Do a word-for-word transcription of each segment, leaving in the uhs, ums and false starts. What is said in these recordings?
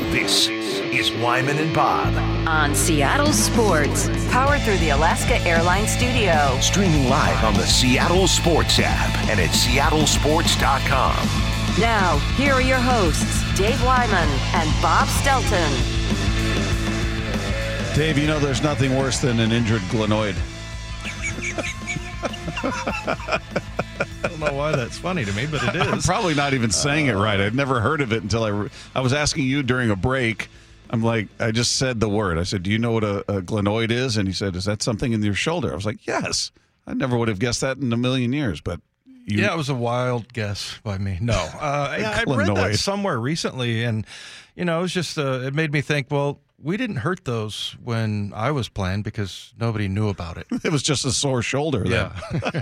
This is Wyman and Bob. On Seattle Sports, powered through the Alaska Airlines studio. Streaming live on the Seattle Sports app and at seattle sports dot com. Now, here are your hosts, Dave Wyman and Bob Stelton. Dave, you know there's nothing worse than an injured glenoid. I don't know why that's funny to me, but it is. I'm probably not even saying it right. I'd never heard of it until I, re- I was asking you during a break. I'm like, I just said the word. I said, do you know what a, a glenoid is? And he said, is that something in your shoulder? I was like, yes. I never would have guessed that in a million years, but you... Yeah, it was a wild guess by me. No. Uh, I, I read that somewhere recently, and, you know, it was just, uh, it made me think, well, we didn't hurt those when I was playing because nobody knew about it. It was just a sore shoulder. Yeah.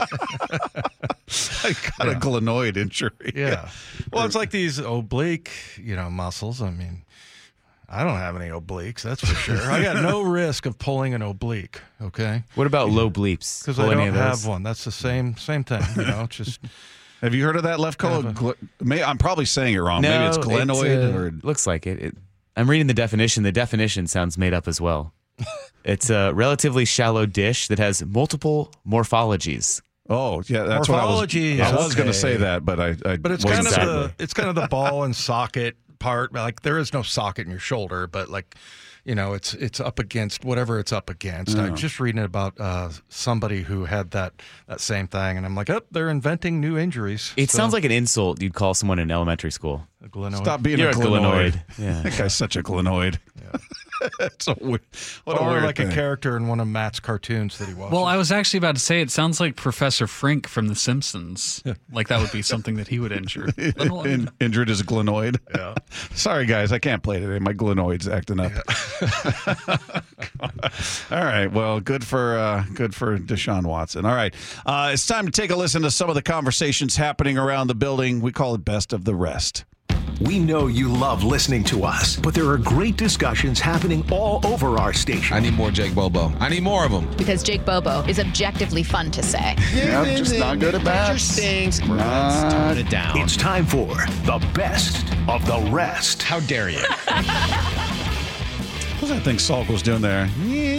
I got yeah. a glenoid injury. Yeah. Well, it's like these oblique, you know, muscles. I mean, I don't have any obliques, that's for sure. I got no risk of pulling an oblique, okay? What about low bleeps? Because I don't have one. That's the same same thing, you know, just... Have you heard of that, Lefko? Gl- May- I'm probably saying it wrong. No, Maybe it's glenoid. It's, uh, or looks like it. it. I'm reading the definition. The definition sounds made up as well. It's a relatively shallow dish that has multiple morphologies. Oh, yeah, that's Morphology, what I was. I was okay. going to say that, but I. I but it's kind of exactly. the it's kind of the ball and socket part. Like there is no socket in your shoulder, but like, you know, it's it's up against whatever it's up against. Oh. I'm just reading about uh, somebody who had that that same thing, and I'm like, oh, they're inventing new injuries. It so, sounds like an insult you'd call someone in elementary school. A glenoid. Stop being You're a glenoid. glenoid. Yeah. That guy's such a glenoid. Yeah. It's a weird, what or a weird like thing. a character in one of Matt's cartoons that he watches. Well, I was actually about to say it sounds like Professor Frink from The Simpsons. Like that would be something that he would injure. In, injured as a glenoid. Yeah. Sorry, guys, I can't play today. My glenoid's acting up. Yeah. All right. Well, good for uh, good for Deshaun Watson. All right. Uh, it's time to take a listen to some of the conversations happening around the building. We call it Best of the Rest. We know you love listening to us, but there are great discussions happening all over our station. I need more Jake Bobo. I need more of them. Because Jake Bobo is objectively fun to say. Yeah, I'm just not good at bats. Let's tone it down. It's time for the Best of the Rest. How dare you? What was that thing Salk was doing there?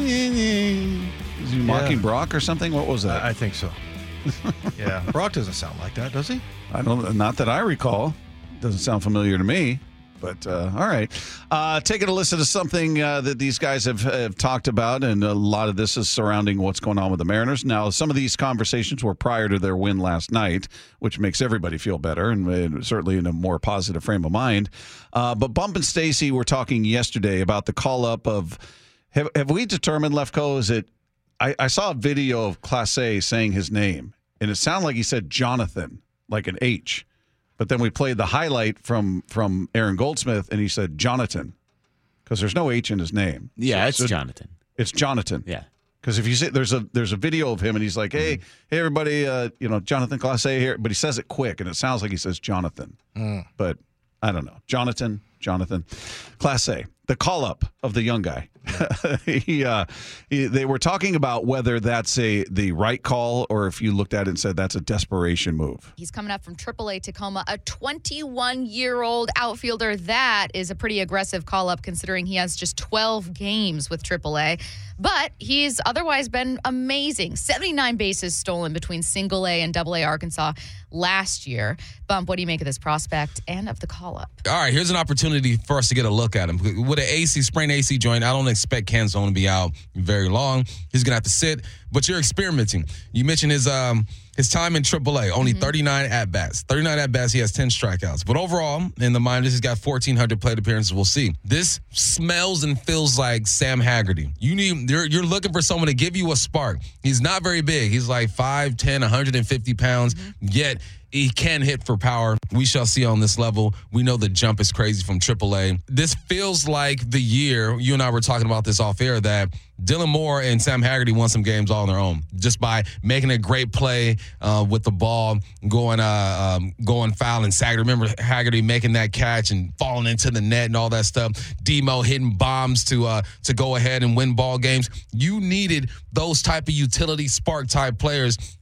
Is he mocking Yeah. Brock or something? What was that? I think so. Yeah. Brock doesn't sound like that, does he? I don't. Not that I recall. Doesn't sound familiar to me. But uh, all right, uh, taking a listen to something uh, that these guys have, have talked about, and a lot of this is surrounding what's going on with the Mariners. Now, some of these conversations were prior to their win last night, which makes everybody feel better and, and certainly in a more positive frame of mind. Uh, but Bump and Stacy were talking yesterday about the call-up of, have, have we determined, Lefko, is it, I, I saw a video of Class A saying his name, and it sounded like he said Jonathan, like an H. But then we played the highlight from from Aaron Goldsmith, and he said Jonathan, because there's no H in his name. Yeah, so, it's so Jonathan. It's Jonathan. Yeah. Because if you see, there's a there's a video of him, and he's like, "Hey, mm. hey, everybody, uh, you know, Jonathan Class A here," but he says it quick, and it sounds like he says Jonathan. Mm. But I don't know, Jonathan, Jonathan, Class A, the call up of the young guy. he, uh, he, they were talking about whether that's a the right call or if you looked at it and said that's a desperation move. He's coming up from triple A Tacoma, a twenty-one-year-old outfielder. That is a pretty aggressive call-up considering he has just twelve games with triple A. But he's otherwise been amazing. seventy-nine bases stolen between single A and double A Arkansas last year. Bump, what do you make of this prospect and of the call-up? All right, here's an opportunity for us to get a look at him. With an A C, sprained A C joint, I don't expect Canzone to be out very long. He's going to have to sit, but you're experimenting. You mentioned his um his time in triple A, only mm-hmm. thirty-nine at-bats. thirty-nine at-bats, he has ten strikeouts. But overall, in the minors, he's got fourteen hundred plate appearances. We'll see. This smells and feels like Sam Haggerty. You need, you're, you're looking for someone to give you a spark. He's not very big. He's like five ten, one hundred fifty pounds, mm-hmm. yet he can hit for power. We shall see on this level. We know the jump is crazy from triple A. This feels like the year, you and I were talking about this off air, that Dylan Moore and Sam Haggerty won some games all on their own just by making a great play uh, with the ball, going uh, um, going foul and sagged. Remember Haggerty making that catch and falling into the net and all that stuff. Demo hitting bombs to uh, to go ahead and win ball games. You needed those type of utility spark type players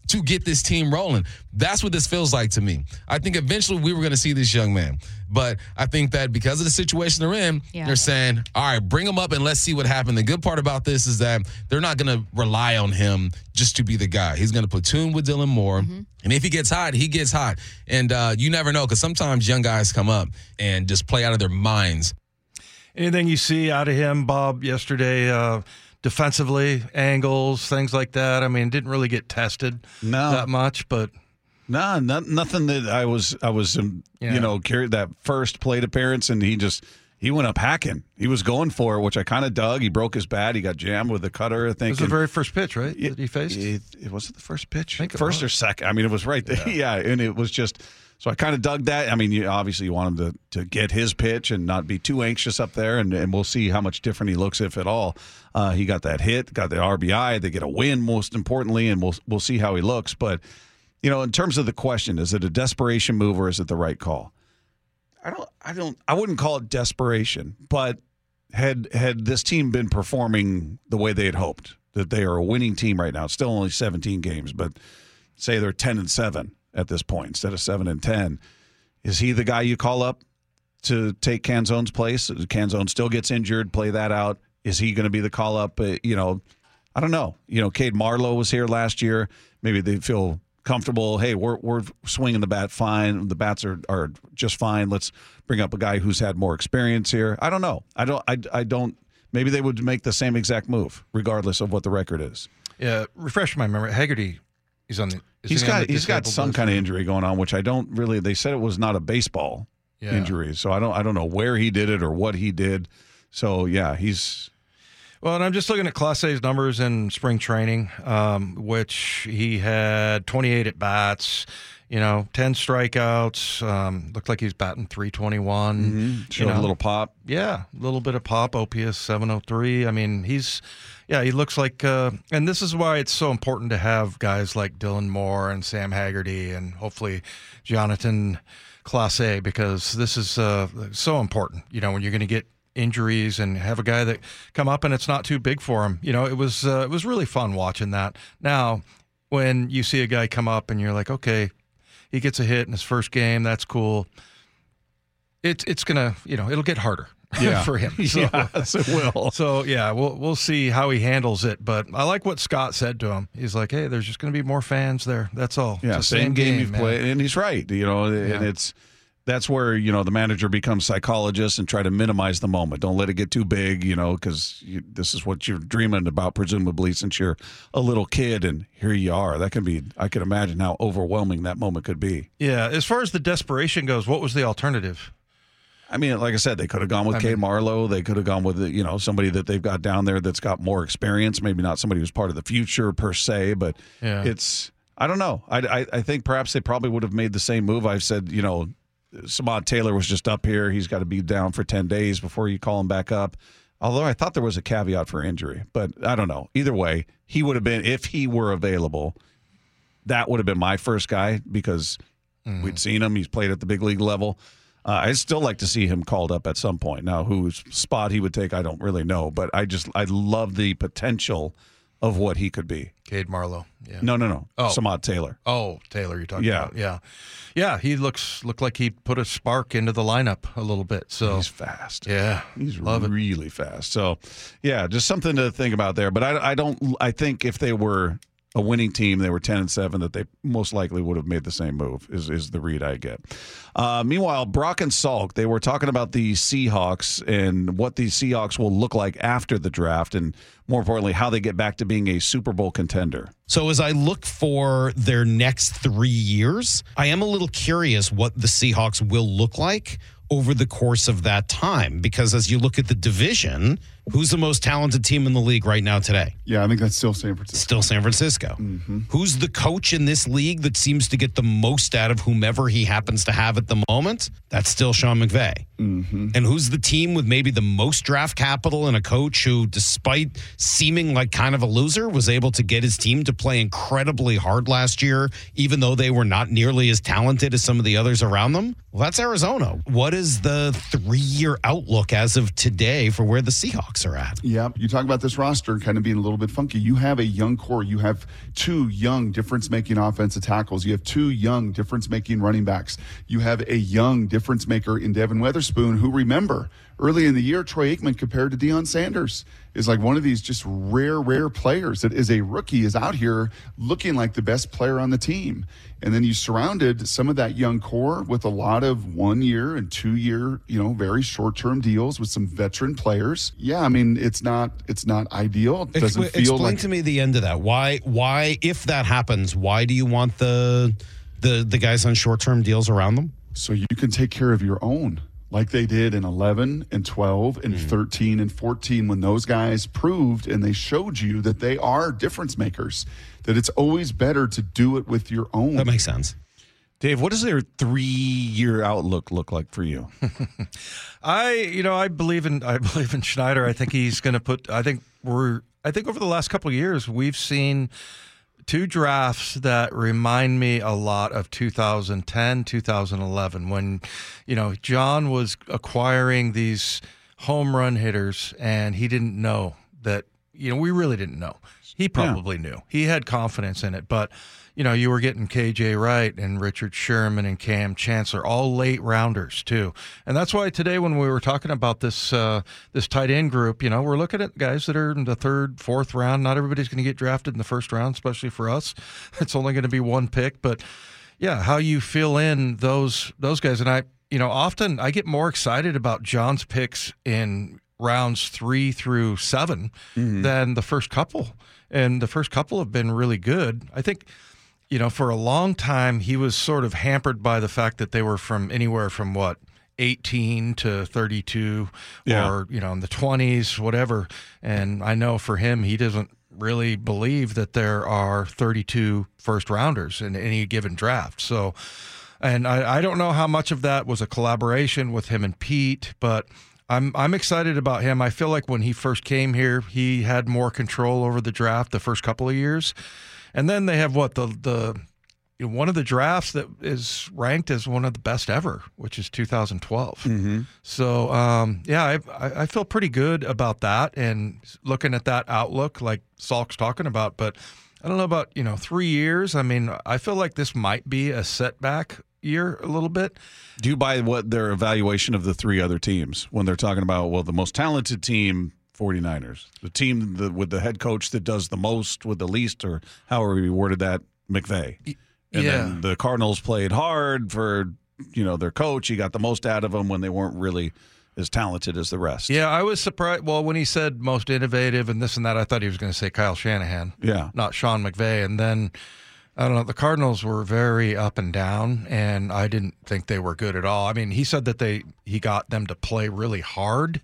to get this team rolling. That's what this feels like to me. I think eventually we were going to see this young man. But I think that because of the situation they're in, yeah. they're saying, all right, bring him up and let's see what happens. The good part about this is that they're not going to rely on him just to be the guy. He's going to platoon with Dylan Moore. Mm-hmm. And if he gets hot, he gets hot. And uh, you never know, because sometimes young guys come up and just play out of their minds. Anything you see out of him, Bob, yesterday, uh, defensively, angles, things like that? I mean, didn't really get tested no. that much, but no, not, nothing that I was I was um, yeah. you know carried that first plate appearance, and he just he went up hacking. He was going for it, which I kind of dug. He broke his bat. He got jammed with the cutter. I think it was the very first pitch, right? It, that he faced. It, it was it the first pitch, I think first or second. I mean, it was right there. Yeah, yeah and it was just. So I kind of dug that. I mean, you, obviously you want him to, to get his pitch and not be too anxious up there, and, and we'll see how much different he looks, if at all. Uh, he got that hit, got the R B I. They get a win, most importantly, and we'll we'll see how he looks. But, you know, in terms of the question, is it a desperation move or is it the right call? I don't, I don't, I wouldn't call it desperation, but had had this team been performing the way they had hoped, that they are a winning team right now, it's still only seventeen games, but say they're ten and seven. At this point, instead of seven and ten, is he the guy you call up to take Canzone's place? Canzone still gets injured. Play that out. Is he going to be the call up? Uh, you know, I don't know. You know, Cade Marlowe was here last year. Maybe they feel comfortable. Hey, we're we're swinging the bat fine. The bats are are just fine. Let's bring up a guy who's had more experience here. I don't know. I don't. I, I don't. Maybe they would make the same exact move, regardless of what the record is. Yeah, refresh my memory. Haggerty, he's on the. He's he got he's got some kind of injury going on, which I don't really. They said it was not a baseball yeah. injury, so I don't I don't know where he did it or what he did. So yeah, he's. Well, and I'm just looking at Clase's numbers in spring training, um, which he had twenty-eight at bats, you know, ten strikeouts. Um, looked like he's batting three twenty-one. Mm-hmm. Showed you know, a little pop. Yeah, a little bit of pop. O P S seven oh three. I mean, he's. Yeah, he looks like, uh, and this is why it's so important to have guys like Dylan Moore and Sam Haggerty and hopefully Jonathan Clase, because this is uh, so important, you know, when you're going to get injuries and have a guy that come up and it's not too big for him. You know, it was uh, it was really fun watching that. Now, when you see a guy come up and you're like, okay, he gets a hit in his first game, that's cool. It's it's going to, you know, it'll get harder. Yeah. for him. So, yes, it will. So, yeah, we'll we'll see how he handles it. But I like what Scott said to him. He's like, hey, there's just going to be more fans there. That's all. Yeah, it's same, same game, game you've man. played. And he's right. You know, and yeah. it's that's where, you know, the manager becomes psychologist and try to minimize the moment. Don't let it get too big, you know, because this is what you're dreaming about, presumably, since you're a little kid. And here you are. That can be, I can imagine how overwhelming that moment could be. Yeah. As far as the desperation goes, what was the alternative? I mean, like I said, they could have gone with Cade Marlowe. They could have gone with, you know, somebody that they've got down there that's got more experience. Maybe not somebody who's part of the future per se, but yeah. it's, I don't know. I, I, I think perhaps they probably would have made the same move. I've said, you know, Samad Taylor was just up here. He's got to be down for ten days before you call him back up. Although I thought there was a caveat for injury, but I don't know. Either way, he would have been, if he were available, that would have been my first guy because mm. we'd seen him. He's played at the big league level. Uh, I'd still like to see him called up at some point. Now, whose spot he would take, I don't really know. But I just, I love the potential of what he could be. Cade Marlowe. Yeah. No, no, no. Oh. Samad Taylor. Oh, Taylor, you're talking yeah. about. Yeah. Yeah, he looks looked like he put a spark into the lineup a little bit. So he's fast. Yeah. He's love really it. fast. So, yeah, just something to think about there. But I, I don't, I think if they were a winning team, they were ten and seven, that they most likely would have made the same move, is, is the read I get. Uh, meanwhile, Brock and Salk, they were talking about the Seahawks and what the Seahawks will look like after the draft, and more importantly, how they get back to being a Super Bowl contender. So as I look for their next three years, I am a little curious what the Seahawks will look like over the course of that time, because as you look at the division, who's the most talented team in the league right now today? Yeah, I think that's still San Francisco. Still San Francisco. Mm-hmm. Who's the coach in this league that seems to get the most out of whomever he happens to have at the moment? That's still Sean McVay. Mm-hmm. And who's the team with maybe the most draft capital and a coach who, despite seeming like kind of a loser, was able to get his team to play incredibly hard last year, even though they were not nearly as talented as some of the others around them? Well, that's Arizona. What is the three-year outlook as of today for where the Seahawks are at? Yeah, you talk about this roster kind of being a little bit funky. You have a young core. You have two young difference-making offensive tackles. You have two young difference-making running backs. You have a young difference maker in Devin Witherspoon, who, remember, early in the year, Troy Aikman compared to Deion Sanders is like one of these just rare, rare players that is a rookie, is out here looking like the best player on the team. And then you surrounded some of that young core with a lot of one-year and two-year, you know, very short-term deals with some veteran players. Yeah, I mean, it's not it's not ideal. It doesn't Ex- feel explain like to me the end of that. Why? Why, if that happens, why do you want the the the guys on short-term deals around them? so you can take care of your own, like they did in eleven and twelve and mm. thirteen and fourteen, when those guys proved and they showed you that they are difference makers, that it's always better to do it with your own. That makes sense. Dave, what does their three-year outlook look like for you? I, you know, I believe in I believe in Schneider. I think he's going to put. I think we're. I think over the last couple of years, we've seen two drafts that remind me a lot of two thousand ten, two thousand eleven, when, you know, John was acquiring these home run hitters, and he didn't know that. You know, we really didn't know. He probably yeah. knew. He had confidence in it, but. You know, you were getting K J Wright and Richard Sherman and Cam Chancellor, all late rounders too. And that's why today when we were talking about this uh, this tight end group, you know, we're looking at guys that are in the third, fourth round. Not everybody's going to get drafted in the first round, especially for us. It's only going to be one pick. But, yeah, how you fill in those those guys. And, I, you know, often I get more excited about John's picks in rounds three through seven mm-hmm. than the first couple. And the first couple have been really good. I think – you know, for a long time, he was sort of hampered by the fact that they were from anywhere from, what, eighteen to thirty-two yeah. or, you know, in the twenties, whatever. And I know for him, he doesn't really believe that there are thirty-two first-rounders in any given draft. So, and I, I don't know how much of that was a collaboration with him and Pete, but I'm I'm excited about him. I feel like when he first came here, he had more control over the draft the first couple of years. And then they have what the the you know, one of the drafts that is ranked as one of the best ever, which is two thousand twelve. Mm-hmm. So um, yeah, I I feel pretty good about that and looking at that outlook, like Salk's talking about. But I don't know about you know three years. I mean, I feel like this might be a setback year a little bit. Do you buy what their evaluation of the three other teams when they're talking about well the most talented team? forty-niners, the team that, with the head coach that does the most with the least, or however we worded that, McVay. And yeah. then the Cardinals played hard for, you know, their coach. He got the most out of them when they weren't really as talented as the rest. Yeah, I was surprised. Well, when he said most innovative and this and that, I thought he was going to say Kyle Shanahan. Yeah. Not Sean McVay. And then, I don't know, the Cardinals were very up and down, and I didn't think they were good at all. I mean, he said that they he got them to play really hard.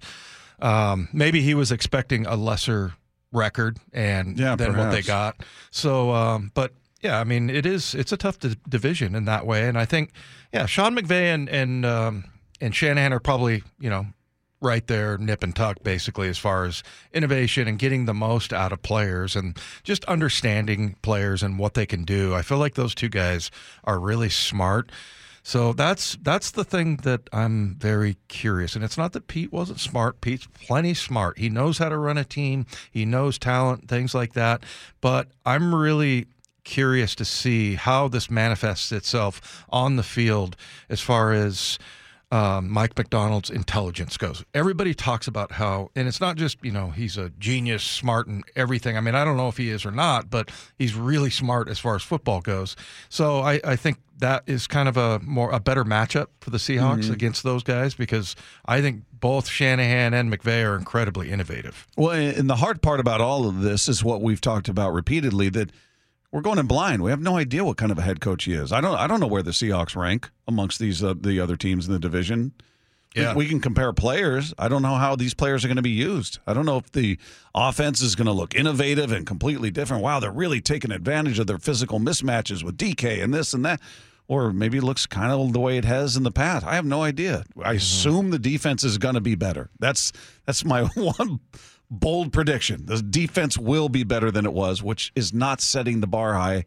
Um, maybe he was expecting a lesser record and yeah, than perhaps. what they got. So, um, but yeah, I mean, it is it's a tough di- division in that way, and I think yeah, Sean McVay and and um, and Shanahan are probably you know right there, nip and tuck, basically, as far as innovation and getting the most out of players and just understanding players and what they can do. I feel like those two guys are really smart. So that's that's the thing that I'm very curious. And it's not that Pete wasn't smart. Pete's plenty smart. He knows how to run a team. He knows talent, things like that. But I'm really curious to see how this manifests itself on the field as far as um, Mike Macdonald's intelligence goes. Everybody talks about how, and it's not just, you know, he's a genius, smart and everything. I mean, I don't know if he is or not, but he's really smart as far as football goes. So I, I think that is kind of a more a better matchup for the Seahawks mm-hmm. against those guys, because I think both Shanahan and McVay are incredibly innovative. Well, and the hard part about all of this is what we've talked about repeatedly, that we're going in blind. We have no idea what kind of a head coach he is. I don't I don't know where the Seahawks rank amongst these uh, the other teams in the division. Yeah. We, we can compare players. I don't know how these players are going to be used. I don't know if the offense is going to look innovative and completely different. Wow, they're really taking advantage of their physical mismatches with D K and this and that. Or maybe it looks kind of the way it has in the past. I have no idea. I mm-hmm. assume the defense is going to be better. That's that's my one bold prediction. The defense will be better than it was, which is not setting the bar high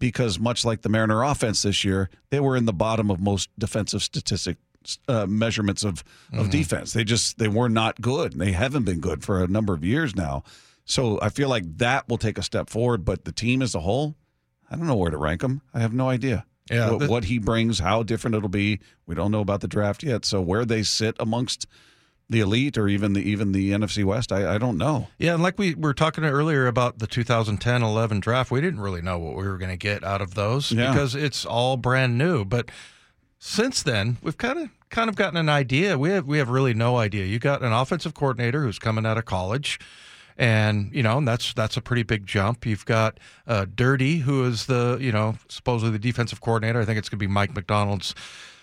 because much like the Mariner offense this year, they were in the bottom of most defensive statistic uh, measurements of, of mm-hmm. defense. They just they were not good. They haven't been good for a number of years now. So I feel like that will take a step forward. But the team as a whole, I don't know where to rank them. I have no idea. Yeah, what, the, what he brings, how different it'll be. We don't know about the draft yet. So where they sit amongst the elite or even the even the N F C West, I, I don't know. Yeah, and like we were talking earlier about the two thousand ten eleven draft, we didn't really know what we were going to get out of those yeah. because it's all brand new. But since then, we've kind of kind of gotten an idea. We have we have really no idea. You got an offensive coordinator who's coming out of college. And, you know, that's that's a pretty big jump. You've got uh, Dirty, who is the, you know, supposedly the defensive coordinator. I think it's going to be Mike McDonald's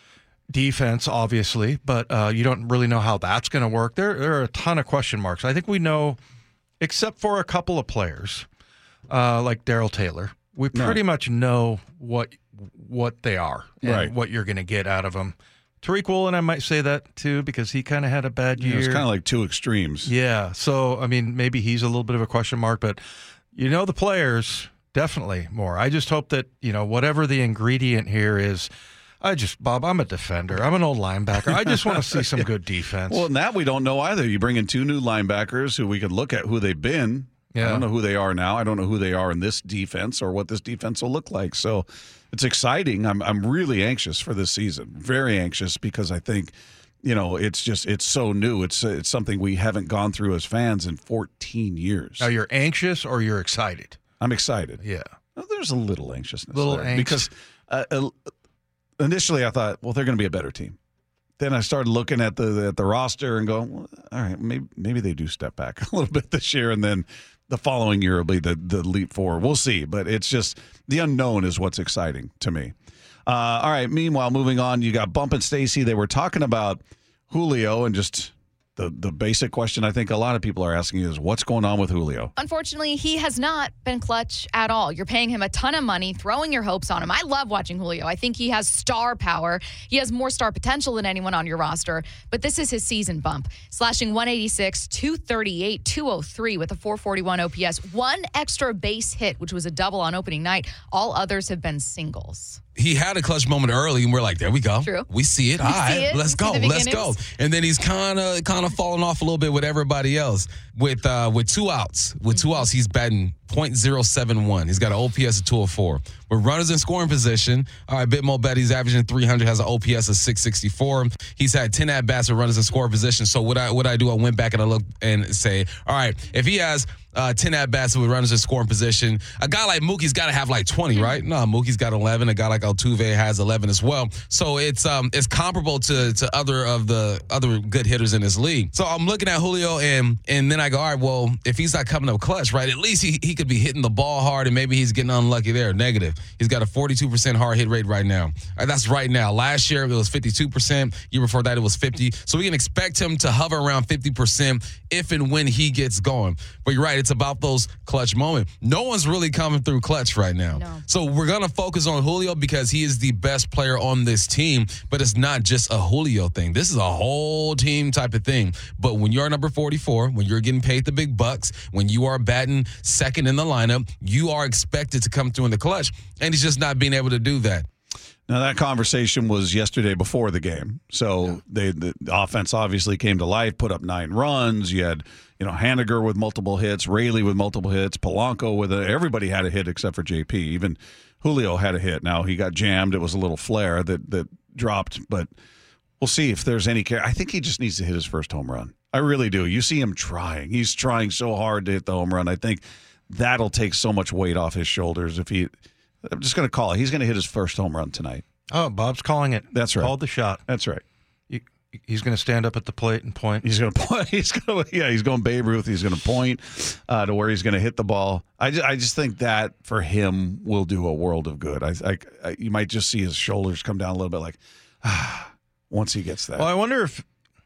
defense, obviously. But uh, you don't really know how that's going to work. There, there are a ton of question marks. I think we know, except for a couple of players, uh, like Darrell Taylor, we pretty right. much know what what they are and right. what you're going to get out of them. Tariq Woolen, I might say that, too, because he kind of had a bad year. Yeah, it's kind of like two extremes. Yeah. So, I mean, maybe he's a little bit of a question mark, but you know the players, definitely more. I just hope that, you know, whatever the ingredient here is, I just, Bob, I'm a defender. I'm an old linebacker. I just want to see some yeah. good defense. Well, and that we don't know either. You bring in two new linebackers who we could look at who they've been. Yeah. I don't know who they are now. I don't know who they are in this defense or what this defense will look like. So it's exciting. I'm I'm really anxious for this season. Very anxious because I think, you know, it's just it's so new. It's it's something we haven't gone through as fans in fourteen years. Now you're anxious or you're excited? I'm excited. Yeah. Well, there's a little anxiousness little there angst. because uh, initially I thought, well, they're going to be a better team. Then I started looking at the at the roster and going, well, all right, maybe maybe they do step back a little bit this year, and then the following year will be the, the leap forward. We'll see, but it's just the unknown is what's exciting to me. Uh, all right, meanwhile, moving on, you got Bump and Stacy. They were talking about Julio and just the, the basic question I think a lot of people are asking is, what's going on with Julio? Unfortunately, he has not been clutch at all. You're paying him a ton of money, throwing your hopes on him. I love watching Julio. I think he has star power. He has more star potential than anyone on your roster, but this is his season bump. Slashing one eighty-six, two thirty-eight, two oh three with a four forty-one O P S. One extra base hit, which was a double on opening night. All others have been singles. He had a clutch moment early, and we're like, there we go. True. We see it. We All see right, it. let's go. Let's go. And then he's kind of kind of falling off a little bit with everybody else. With uh, with two outs, with two outs, he's batting point oh seven one. He's got an O P S of two oh four. With runners in scoring position, all right, Bitmo bet he's averaging three hundred, has an O P S of six sixty-four. He's had ten at-bats with runners in scoring position. So what I what I do, I went back and I looked and say, all right, if he has uh, ten at-bats with runners in scoring position, a guy like Mookie's got to have like twenty, right? No, Mookie's got eleven. A guy like Altuve has eleven as well. So it's um it's comparable to to other of the other good hitters in this league. So I'm looking at Julio and and then I go, all right, well, if he's not coming up clutch, right, at least he, he could be hitting the ball hard and maybe he's getting unlucky there. Negative. He's got a forty-two percent hard hit rate right now. Right, that's right now. Last year it was fifty-two percent. Year before that it was fifty. So we can expect him to hover around fifty percent if and when he gets going. But you're right, it's about those clutch moments. No one's really coming through clutch right now. No. So we're going to focus on Julio because he is the best player on this team, but it's not just a Julio thing. This is a whole team type of thing. But when you're number forty-four, when you're getting paid the big bucks, when you are batting second in the lineup, you are expected to come through in the clutch, and he's just not being able to do that. Now, that conversation was yesterday before the game. So yeah. they, the offense obviously came to life, put up nine runs. You had, you know, Haniger with multiple hits, Raley with multiple hits, Polanco with a, everybody had a hit except for J P. Even Julio had a hit. Now, he got jammed. It was a little flare that, that dropped, but we'll see if there's any care. I think he just needs to hit his first home run. I really do. You see him trying. He's trying so hard to hit the home run. I think that'll take so much weight off his shoulders if he – I'm just going to call it. He's going to hit his first home run tonight. Oh, Bob's calling it. That's right. Called the shot. That's right. He, he's going to stand up at the plate and point. He's going to point. He's going to, yeah, he's going Babe Ruth. He's going to point uh, to where he's going to hit the ball. I just, I just think that for him will do a world of good. I, I, I you might just see his shoulders come down a little bit, like ah, once he gets that. Well, I wonder if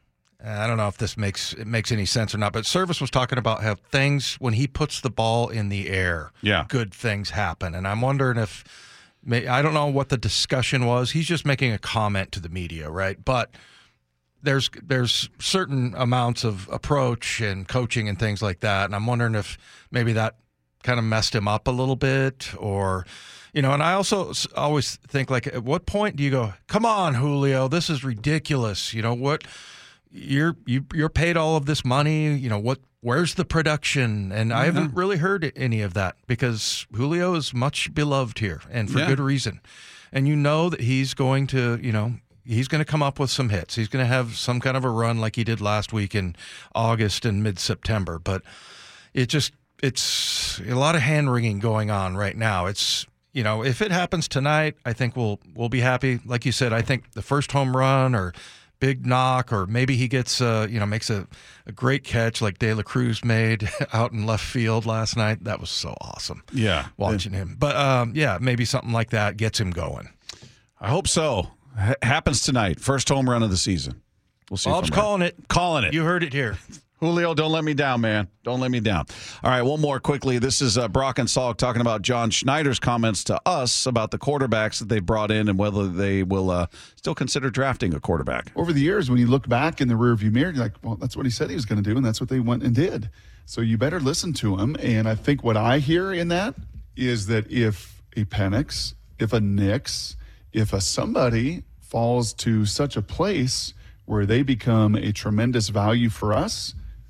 I don't know if this makes it makes any sense or not, but Service was talking about how things when he puts the ball in the air, yeah, good things happen, and I'm wondering if I don't know what the discussion was. He's just making a comment to the media, right? But there's there's certain amounts of approach and coaching and things like that, and I'm wondering if maybe that kind of messed him up a little bit, or You know, and I also s- always think, like, at what point do you go, come on, Julio, this is ridiculous. You know, what you're you, you're paid all of this money. You know, what where's the production? And I haven't really heard any of that because Julio is much beloved here, and for Yeah. good reason. And you know that he's going to, you know, he's going to come up with some hits. He's going to have some kind of a run like he did last week in August and mid-September. But it just, it's a lot of hand-wringing going on right now. It's, you know, if it happens tonight, I think we'll we'll be happy. Like you said, I think the first home run or big knock, or maybe he gets, uh, you know, makes a, a great catch like De La Cruz made out in left field last night. That was so awesome. Yeah. Watching him. But, um, yeah, maybe something like that gets him going. I hope so. H- happens tonight. First home run of the season. We'll see. Bob's calling it. Calling it. You heard it here. Julio, don't let me down, man. Don't let me down. All right, one more quickly. This is uh, Brock and Salk talking about John Schneider's comments to us about the quarterbacks that they brought in and whether they will uh, still consider drafting a quarterback. Over the years, when you look back in the rearview mirror, you're like, well, that's what he said he was going to do, and that's what they went and did. So you better listen to him. And I think what I hear in that is that if a Penix, if a Nix, if a somebody falls to such a place where they become a tremendous value for us,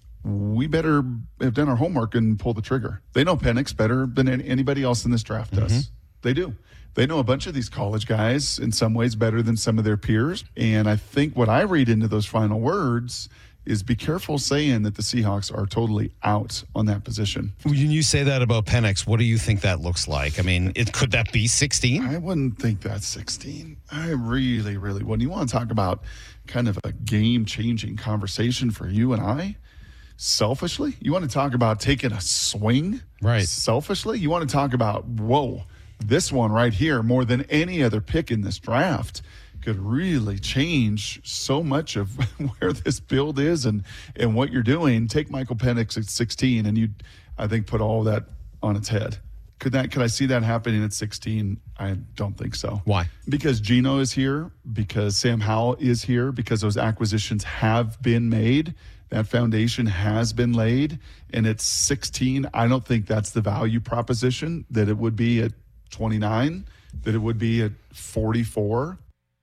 we better have done our homework and pull the trigger. They know Penix better than any, anybody else in this draft does. Mm-hmm. They do. They know a bunch of these college guys in some ways better than some of their peers. And I think what I read into those final words is be careful saying that the Seahawks are totally out on that position. When you say that about Penix, what do you think that looks like? I mean, it could that be sixteen? I wouldn't think that's sixteen. I really, really wouldn't. You want to talk about kind of a game-changing conversation for you and I? Selfishly? You want to talk about taking a swing? Right. Selfishly? You want to talk about, whoa, this one right here, more than any other pick in this draft, could really change so much of where this build is and, and what you're doing. Take Michael Penix at sixteen, and you, I think, put all that on its head. Could that? Could I see that happening at sixteen? I don't think so. Why? Because Geno is here, because Sam Howell is here, because those acquisitions have been made. That foundation has been laid, and at sixteen, I don't think that's the value proposition that it would be at twenty-nine, that it would be at forty-four.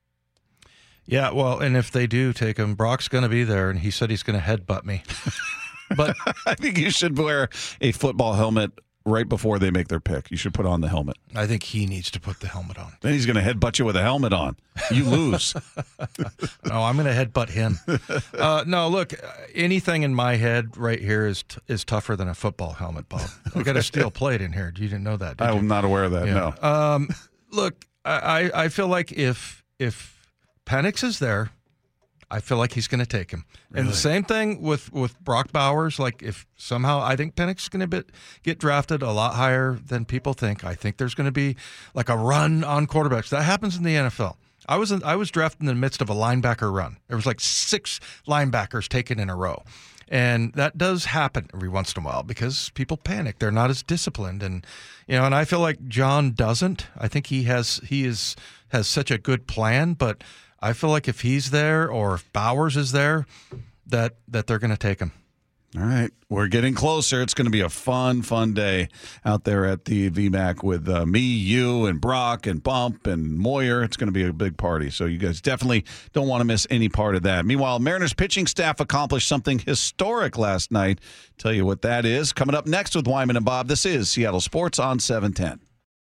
Yeah, well, and if they do take him, Brock's going to be there, and he said he's going to headbutt me. But I think you should wear a football helmet right before they make their pick. You should put on the helmet. I think he needs to put the helmet on. Then he's going to headbutt you with a helmet on. You lose. No, I'm going to headbutt him. Uh, no, look, anything in my head right here is t- is tougher than a football helmet, Bob. We got a steel plate in here. You didn't know that, did you? I'm not aware of that, Yeah. no. Um, look, I, I feel like if if Penix is there, I feel like he's going to take him. Really? And the same thing with, with Brock Bowers. Like, if somehow I think Penix is going to get drafted a lot higher than people think. I think there's going to be like a run on quarterbacks. That happens in the N F L. I was in, I was drafted in the midst of a linebacker run. There was like six linebackers taken in a row. And that does happen every once in a while because people panic. They're not as disciplined. And, you know, and I feel like John doesn't. I think he has, he is, has such a good plan, but I feel like if he's there or if Bowers is there, that that they're going to take him. All right. We're getting closer. It's going to be a fun, fun day out there at the V MAC with uh, me, you, and Brock, and Bump, and Moyer. It's going to be a big party. So you guys definitely don't want to miss any part of that. Meanwhile, Mariners pitching staff accomplished something historic last night. Tell you what that is. Coming up next with Wyman and Bob, this is Seattle Sports on seven ten.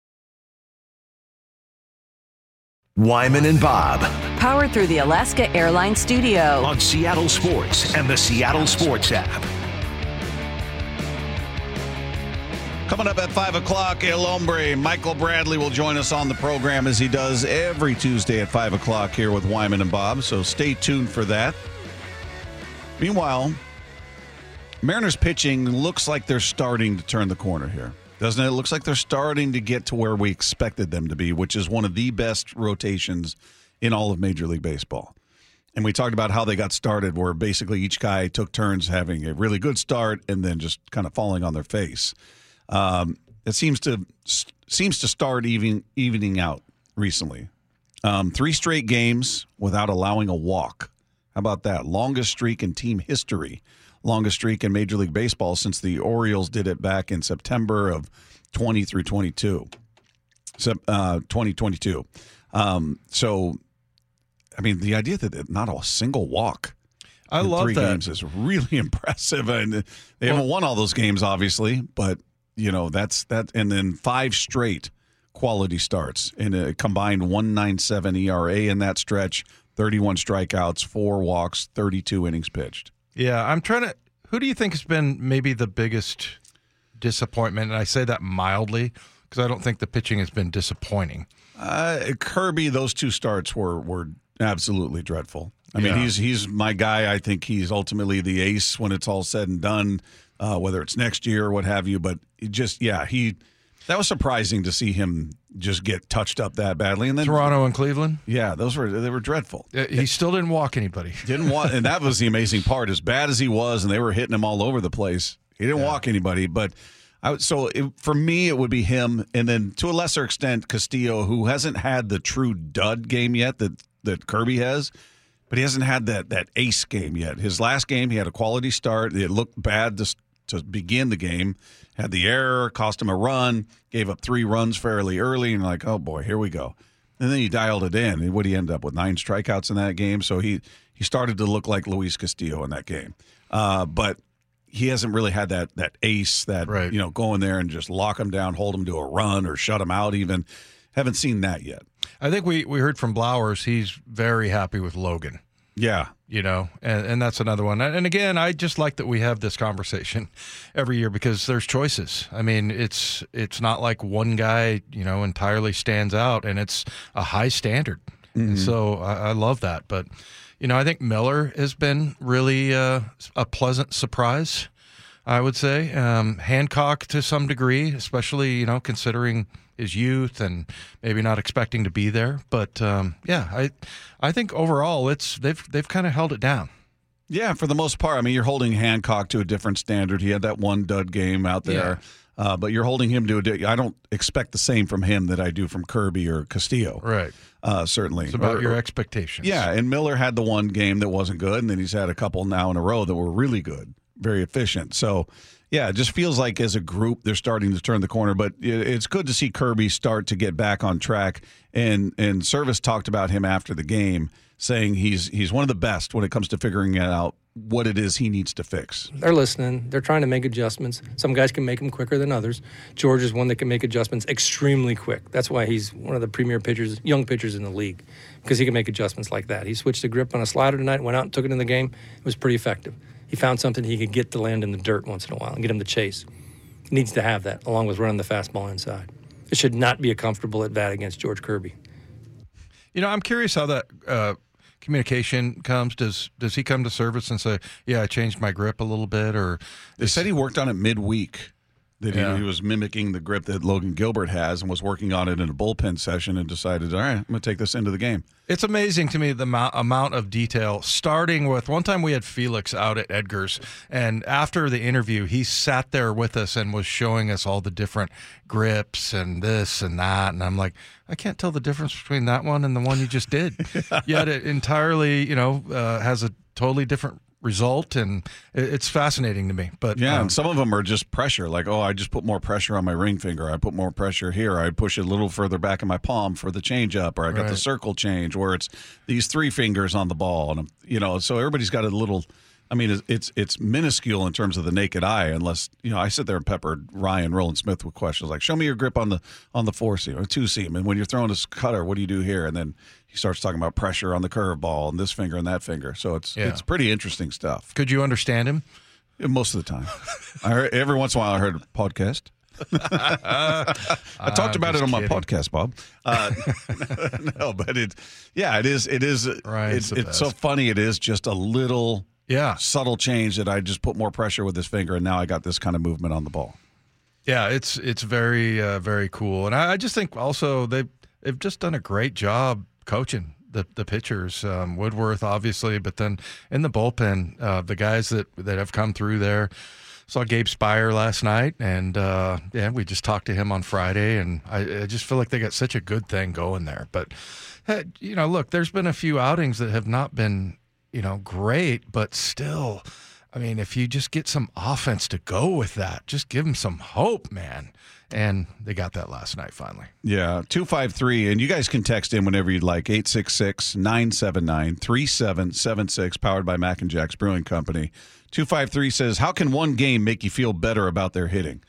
Wyman and Bob. Powered through the Alaska Airlines Studio. On Seattle Sports and the Seattle Sports app. Coming up at five o'clock, El Hombre, Michael Bradley will join us on the program as he does every Tuesday at five o'clock here with Wyman and Bob, so stay tuned for that. Meanwhile, Mariners pitching looks like they're starting to turn the corner here. Doesn't it? It looks like they're starting to get to where we expected them to be, which is one of the best rotations in all of Major League Baseball. And we talked about how they got started, where basically each guy took turns having a really good start and then just kind of falling on their face. Um, it seems to seems to start even, evening out recently. Um, three straight games without allowing a walk. How about that? Longest streak in team history. Longest streak in Major League Baseball since the Orioles did it back in September of twenty through twenty-two. uh, twenty twenty-two. Um, so, I mean, the idea that not a single walk I in love three that. games is really impressive. And they Well- haven't won all those games, obviously, but, you know, that's that. And then five straight quality starts in a combined one point nine seven E R A in that stretch, thirty-one strikeouts, four walks, thirty-two innings pitched. Yeah, I'm trying to. Who do you think has been maybe the biggest disappointment? And I say that mildly because I don't think the pitching has been disappointing. Uh, Kirby, those two starts were were absolutely dreadful. I mean, Yeah. he's he's my guy. I think he's ultimately the ace when it's all said and done, uh, whether it's next year or what have you. But it just, yeah, he that was surprising to see him just get touched up that badly. And then Toronto and Cleveland. yeah, those were they were dreadful. Uh, He still didn't walk anybody. Didn't want, and that was the amazing part. As bad as he was, and they were hitting him all over the place, he didn't walk anybody. But I would, so it, for me, it would be him, and then to a lesser extent, Castillo, who hasn't had the true dud game yet that that Kirby has, but he hasn't had that that ace game yet. His last game, he had a quality start. It looked bad to to begin the game. Had the error, cost him a run, gave up three runs fairly early, and like, oh boy, here we go. And then he dialed it in. And what did he end up with? Nine strikeouts in that game. So he he started to look like Luis Castillo in that game. Uh, but he hasn't really had that that ace that, Right. you know, go in there and just lock him down, hold him to a run or shut him out even. Haven't seen that yet. I think we, we heard from Blowers. He's very happy with Logan. Yeah. You know, and, and that's another one. And again, I just like that we have this conversation every year because there's choices. I mean, it's it's not like one guy, you know, entirely stands out, and it's a high standard. And so I, I love that. But, you know, I think Miller has been really uh, a pleasant surprise, I would say. Um, Hancock to some degree, especially, you know, considering his youth and maybe not expecting to be there. But um, yeah, I I think overall it's they've they've kind of held it down. Yeah, for the most part. I mean, you're holding Hancock to a different standard. He had that one dud game out there, uh, but you're holding him to a. Di- I don't expect the same from him that I do from Kirby or Castillo. Right. Uh, certainly. It's about Or- your or- expectations. Yeah, and Miller had the one game that wasn't good, and then he's had a couple now in a row that were really good, very efficient. So, yeah, it just feels like as a group they're starting to turn the corner. But it- it's good to see Kirby start to get back on track. And and Service talked about him after the game, saying he's he's one of the best when it comes to figuring out what it is he needs to fix. They're listening. They're trying to make adjustments. Some guys can make them quicker than others. George is one that can make adjustments extremely quick. That's why he's one of the premier pitchers, young pitchers in the league, because he can make adjustments like that. He switched the grip on a slider tonight, went out and took it in the game. It was pretty effective. He found something he could get to land in the dirt once in a while and get him to chase. He needs to have that, along with running the fastball inside. It should not be a comfortable at bat against George Kirby. You know, I'm curious how that uh, communication comes. Does does he come to Service and say, "Yeah, I changed my grip a little bit," or They said he worked on it midweek. That Yeah. he, he was mimicking the grip that Logan Gilbert has and was working on it in a bullpen session and decided, all right, I'm going to take this into the game. It's amazing to me the amount, amount of detail, starting with one time we had Felix out at Edgar's, and after the interview, he sat there with us and was showing us all the different grips and this and that. And I'm like, I can't tell the difference between that one and the one you just did. Yet it entirely, you know, uh, has a totally different result, and it- it's fascinating to me. But Yeah, um, and some of them are just pressure. Like, oh, I just put more pressure on my ring finger. I put more pressure here. I push it a little further back in my palm for the change up, or I got the Right. circle change where it's these three fingers on the ball. And, you know, so everybody's got a little, I mean, it's, it's it's minuscule in terms of the naked eye, unless, you know, I sit there and pepper Ryan Roland Smith with questions like, show me your grip on the on the four seam or two seam. And when you're throwing this cutter, what do you do here? And then he starts talking about pressure on the curveball and this finger and that finger. So it's Yeah. it's pretty interesting stuff. could you understand him? Most of the time. I heard, every once in a while I heard a podcast. I talked about it just on my kidding. podcast, Bob. Uh, no, but it, yeah, it is. It is. Ryan's It's, the it's so best. funny. It is just a little Yeah. subtle change that I just put more pressure with this finger, and now I got this kind of movement on the ball. Yeah, it's it's very uh, very cool, and I, I just think also they they've just done a great job coaching the the pitchers. Um, Woodworth, obviously, but then in the bullpen, uh, the guys that that have come through there. Saw Gabe Spire last night, and uh, yeah, we just talked to him on Friday, and I, I just feel like they got such a good thing going there. But hey, you know, look, there's been a few outings that have not been, you know, great, but still. I mean, if you just get some offense to go with that, just give them some hope, man. And they got that last night finally. Yeah, two five three, and you guys can text in whenever you'd like, eight six six, nine seven nine, three seven seven six, powered by Mac and Jack's Brewing Company. two five three says, how can one game make you feel better about their hitting?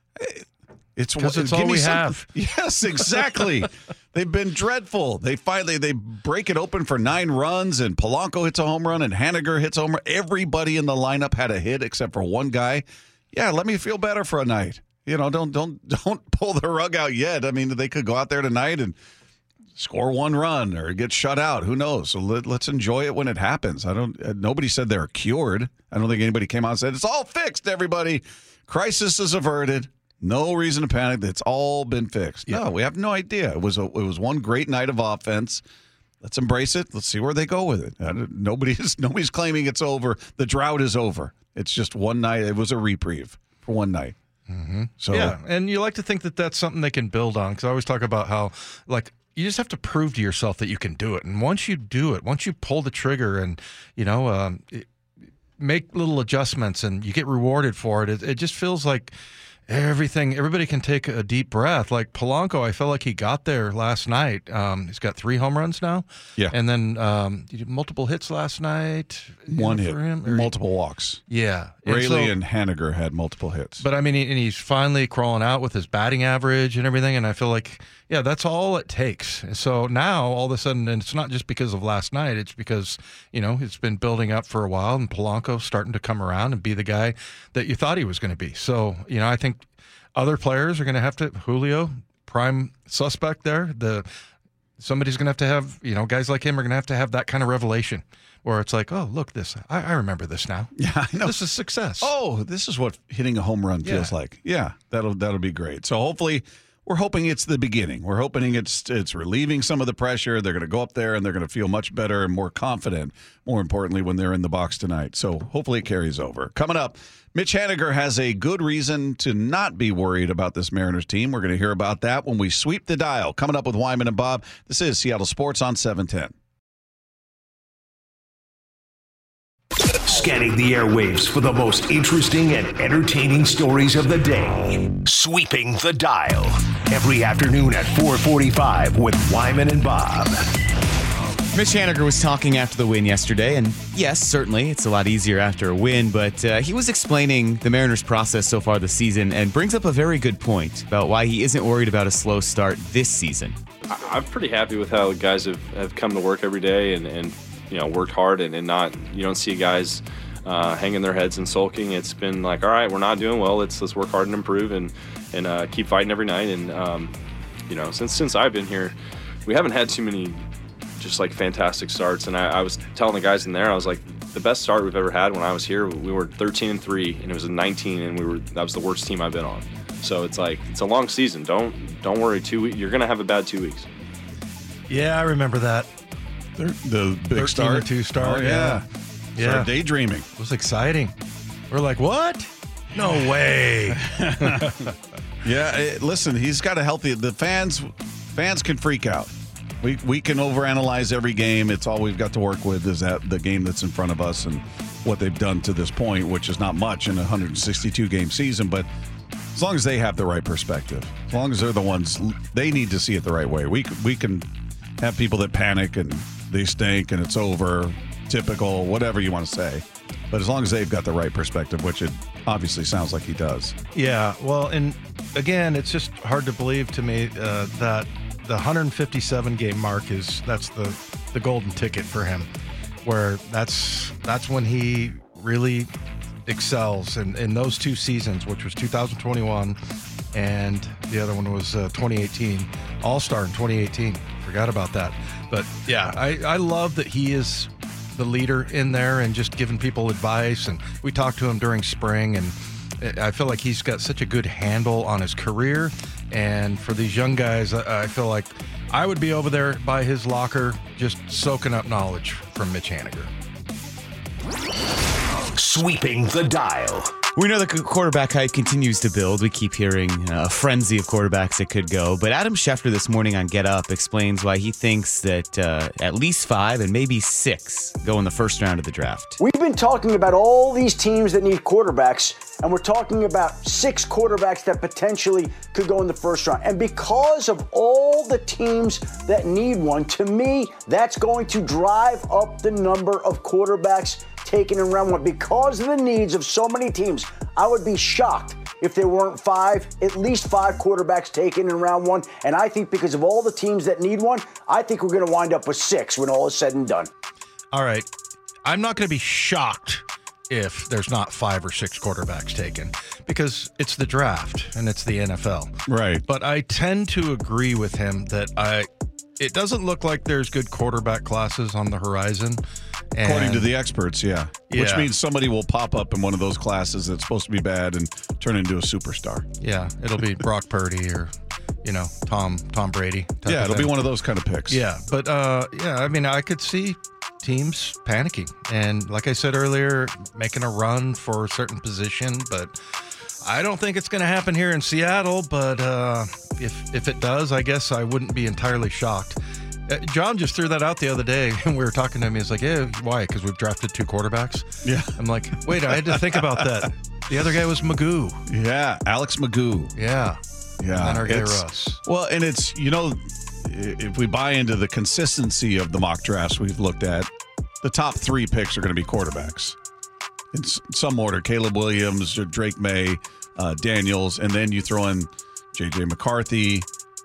It's because it's all we some, have. Yes, exactly. They've been dreadful. They finally they break it open for nine runs, and Polanco hits a home run, and Haniger hits a home run. Everybody in the lineup had a hit except for one guy. Yeah, let me feel better for a night. You know, don't don't don't pull the rug out yet. I mean, they could go out there tonight and score one run or get shut out. Who knows? So let, let's enjoy it when it happens. I don't. Nobody said they're cured. I don't think anybody came out and said it's all fixed. Everybody, crisis is averted. No reason to panic. It's all been fixed. Yeah. No, we have no idea. It was a, it was one great night of offense. Let's embrace it. Let's see where they go with it. Nobody's nobody's claiming it's over. The drought is over. It's just one night. It was a reprieve for one night. Mm-hmm. So yeah, and you like to think that that's something they can build on, because I always talk about how, like, you just have to prove to yourself that you can do it. And once you do it, once you pull the trigger and, you know, um, it, make little adjustments and you get rewarded for it, it, it just feels like everything, everybody can take a deep breath. Like Polanco, I felt like he got there last night. Um, he's got three home runs now. Yeah. And then um, he did multiple hits last night. One hit, for him, multiple walks. Yeah. Raley and, so, and Haniger had multiple hits. But, I mean, he, and he's finally crawling out with his batting average and everything, and I feel like, yeah, that's all it takes. So now, all of a sudden, and it's not just because of last night, it's because, you know, it's been building up for a while, and Polanco's starting to come around and be the guy that you thought he was going to be. So, you know, I think other players are going to have to, Julio, prime suspect there, the somebody's going to have to have, you know, guys like him are going to have to have that kind of revelation where it's like, oh, look, this, I, I remember this now. Yeah, I know. This is success. Oh, this is what hitting a home run feels Yeah. like. Yeah, that'll that'll be great. So hopefully, we're hoping it's the beginning. We're hoping it's it's relieving some of the pressure. They're going to go up there and they're going to feel much better and more confident, more importantly, when they're in the box tonight. So hopefully it carries over. Coming up, Mitch Haniger has a good reason to not be worried about this Mariners team. We're going to hear about that when we sweep the dial. Coming up with Wyman and Bob. This is Seattle Sports on seven ten. Scanning the airwaves for the most interesting and entertaining stories of the day. Sweeping the dial. Every afternoon at four forty-five with Wyman and Bob. Mitch Haniger was talking after the win yesterday, and yes, certainly, it's a lot easier after a win, but uh, he was explaining the Mariners' process so far this season and brings up a very good point about why he isn't worried about a slow start this season. I'm pretty happy with how the guys have, have come to work every day and, and you know, worked hard and, and not, you don't see guys uh, hanging their heads and sulking. It's been like, all right, we're not doing well. Let's let's work hard and improve and and uh, keep fighting every night. And um, you know, since since I've been here, we haven't had too many just like fantastic starts. And I, I was telling the guys in there, I was like, the best start we've ever had when I was here, we were thirteen and three, and it was a nineteen, and we were that was the worst team I've been on. So it's like it's a long season. Don't don't worry. Two weeks, you're gonna have a bad two weeks. Yeah, I remember that. The big start, two star. Oh, yeah, yeah. yeah. Started daydreaming. It was exciting. We're like, what? No way. Yeah, it, listen, he's got a healthy. The fans, fans can freak out. We we can overanalyze every game. It's all we've got to work with is that the game that's in front of us and what they've done to this point, which is not much in a one hundred sixty-two game season. But as long as they have the right perspective, as long as they're the ones, they need to see it the right way. We we can have people that panic and they stink and it's over, typical, whatever you want to say. But as long as they've got the right perspective, which it obviously sounds like he does. Yeah, well, and again, it's just hard to believe to me uh, that the one hundred fifty-seven game mark is that's the the golden ticket for him, where that's that's when he really excels in, in those two seasons, which was two thousand twenty-one and the other one was uh, twenty eighteen, All-Star in twenty eighteen. Forgot about that. But yeah, I, I love that he is the leader in there and just giving people advice. And we talked to him during spring, and I feel like he's got such a good handle on his career. And for these young guys, I, I feel like I would be over there by his locker just soaking up knowledge from Mitch Haniger. Sweeping the dial. We know the quarterback hype continues to build. We keep hearing uh, a frenzy of quarterbacks that could go. But Adam Schefter this morning on Get Up explains why he thinks that uh, at least five and maybe six go in the first round of the draft. We've been talking about all these teams that need quarterbacks, and we're talking about six quarterbacks that potentially could go in the first round. And because of all the teams that need one, to me, that's going to drive up the number of quarterbacks taken in round one. Because of the needs of so many teams, I would be shocked if there weren't five, at least five quarterbacks taken in round one. And I think because of all the teams that need one, I think we're going to wind up with six when all is said and done. All right. I'm not going to be shocked if there's not five or six quarterbacks taken because it's the draft and it's the N F L. Right. But I tend to agree with him that I it doesn't look like there's good quarterback classes on the horizon. And According to the experts, yeah. yeah. Which means somebody will pop up in one of those classes that's supposed to be bad and turn into a superstar. Yeah, it'll be Brock Purdy or, you know, Tom Tom Brady. Yeah, it'll thing. be one of those kind of picks. Yeah, but, uh, yeah, I mean, I could see teams panicking. And like I said earlier, making a run for a certain position. But I don't think it's going to happen here in Seattle. But uh, if, if it does, I guess I wouldn't be entirely shocked. Uh, John just threw that out the other day, and we were talking to him. He's like, yeah, why? Because we've drafted two quarterbacks? Yeah. I'm like, wait, I had to think about that. The other guy was Magoo. Yeah, Alex Magoo. Yeah. Yeah. And then our guy It's- Russ. Well, and it's, you know, if we buy into the consistency of the mock drafts we've looked at, the top three picks are going to be quarterbacks. In s- some order, Caleb Williams, Drake May, uh, Daniels, and then you throw in J J McCarthy.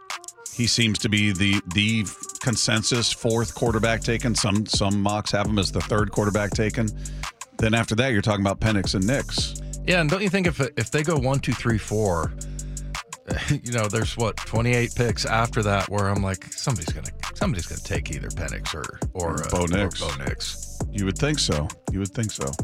He seems to be the the consensus fourth quarterback taken. Some some mocks have him as the third quarterback taken. Then after that, you're talking about Penix and Nix. Yeah, and don't you think if if they go one, two, three, four, you know, there's what twenty-eight picks after that where I'm like, somebody's gonna somebody's gonna take either Penix or or uh, Bo Nix. Or Bo Nix. You would think so. You would think so.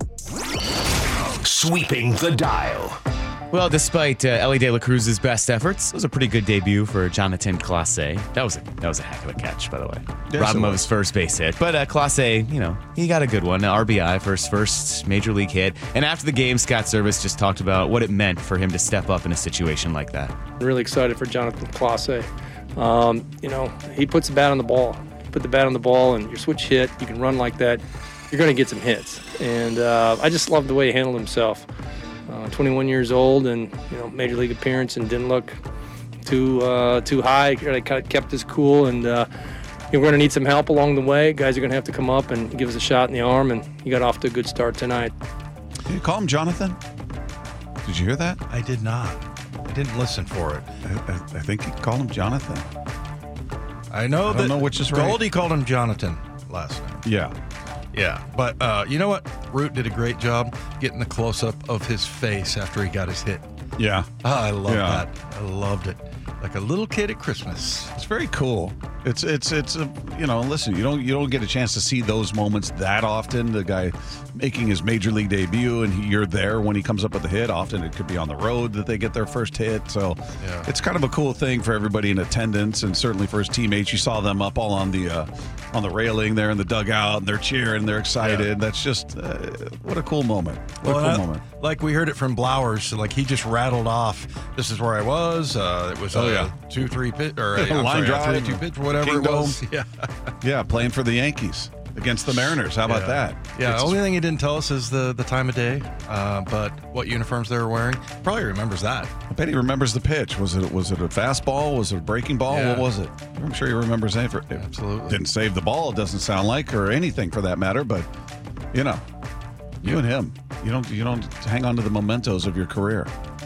Sweeping the dial. Well, despite uh, Ellie De La Cruz's best efforts, it was a pretty good debut for Jonathan Clase. That was a that was a heck of a catch, by the way. Yes, Robbed him it of was. his first base hit. But uh, Clase, you know, he got a good one, R B I for his first major league hit. And after the game, Scott Service just talked about what it meant for him to step up in a situation like that. Really excited for Jonathan Clase. Um, you know, he puts the bat on the ball. Put the bat on the ball and your switch hit, you can run like that, you're going to get some hits. And uh, I just love the way he handled himself. Uh, twenty-one years old and, you know, major league appearance and didn't look too uh, too high. Kind of kept his cool, and uh, we're going to need some help along the way. Guys are going to have to come up and give us a shot in the arm, and he got off to a good start tonight. Did you call him Jonathan? Did you hear that? I did not. I didn't listen for it. I, I, I think he called him Jonathan. I know I that don't know which is right. Goldie called him Jonathan last night. Yeah. Yeah, but uh, you know what? Root did a great job getting the close-up of his face after he got his hit. Yeah. Oh, I love Yeah. that. I loved it. Like a little kid at Christmas. It's very cool. It's it's it's a you know listen you don't you don't get a chance to see those moments that often. The guy making his major league debut and he, you're there when he comes up with the hit. Often it could be on the road that they get their first hit. So Yeah. it's kind of a cool thing for everybody in attendance and certainly for his teammates. You saw them up all on the uh, on the railing there in the dugout and they're cheering, they're excited. Yeah. That's just uh, what a cool moment. What Well, a cool that- moment. Like we heard it from Blowers, like he just rattled off. This is where I was. Uh, it was a Oh, yeah. two three pitch or a, I'm Line sorry, a drive, three two pitch, whatever King it was. Dome. Yeah, Yeah, playing for the Yankees against the Mariners. How about yeah. that? Yeah. It's- only thing he didn't tell us is the the time of day, uh, but what uniforms they were wearing. Probably remembers that. I bet he remembers the pitch. Was it was it a fastball? Was it a breaking ball? Yeah. What was it? I'm sure he remembers anything. Absolutely. Didn't save the ball, it doesn't sound like, or anything for that matter, but you know, you and him, you don't you don't hang on to the mementos of your career.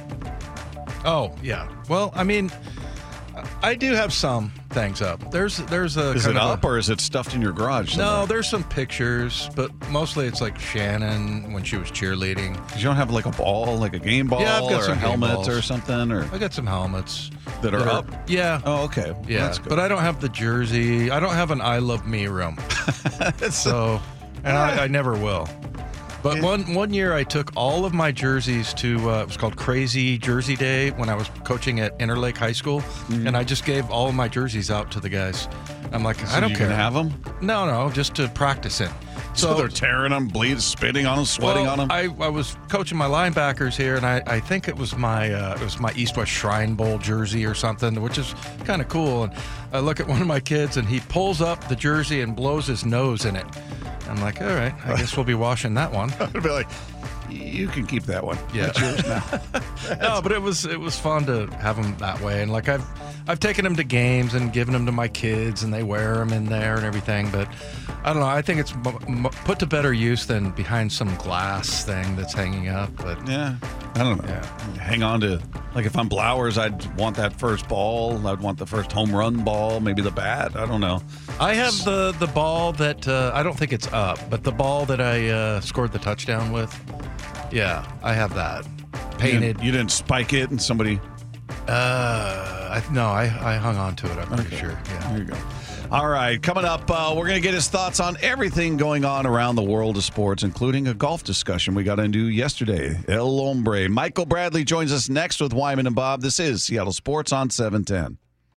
Oh yeah. Well, I mean, I do have some things up. There's there's a Is kind it of a- up or is it stuffed in your garage? No, somewhere? there's some pictures, but mostly it's like Shannon when she was cheerleading. You don't have like a ball, like a game ball, Yeah, I've got or some a game helmet balls. or something, or I got some helmets that are up. Yeah. Oh, okay. Well, Yeah, that's good. but I don't have the jersey. I don't have an I Love Me room. so, and I, I never will. But one one year I took all of my jerseys to, uh, it was called Crazy Jersey Day when I was coaching at Interlake High School. Mm-hmm. And I just gave all of my jerseys out to the guys. I'm like, So I don't you care. can have them? No, no, just to practice in. So, so they're tearing them, bleeding, spitting on them, sweating well, on them. I, I was coaching my linebackers here, and I, I think it was my uh, it was my East West Shrine Bowl jersey or something, which is kind of cool. And I look at one of my kids, and he pulls up the jersey and blows his nose in it. I'm like, all right, I guess we'll be washing that one. I'd be like, you can keep that one. Yeah, it's yours now. No, but it was it was fun to have them that way, and like I've I've taken them to games and given them to my kids, and they wear them in there and everything. But I don't know. I think it's m- m- put to better use than behind some glass thing that's hanging up. But yeah, I don't know. Yeah. Hang on to, like, if I'm Blowers, I'd want that first ball. I'd want the first home run ball, maybe the bat. I don't know. I have the the ball that uh, I don't think it's up, but the ball that I uh, scored the touchdown with. Yeah, I have that painted. You didn't, you didn't spike it, and somebody. Uh, I, no, I, I hung on to it. I'm pretty okay. sure. Yeah. There you go. All right, coming up, uh, we're going to get his thoughts on everything going on around the world of sports, including a golf discussion we got into yesterday. El Hombre. Michael Bradley joins us next with Wyman and Bob. This is Seattle Sports on seven ten.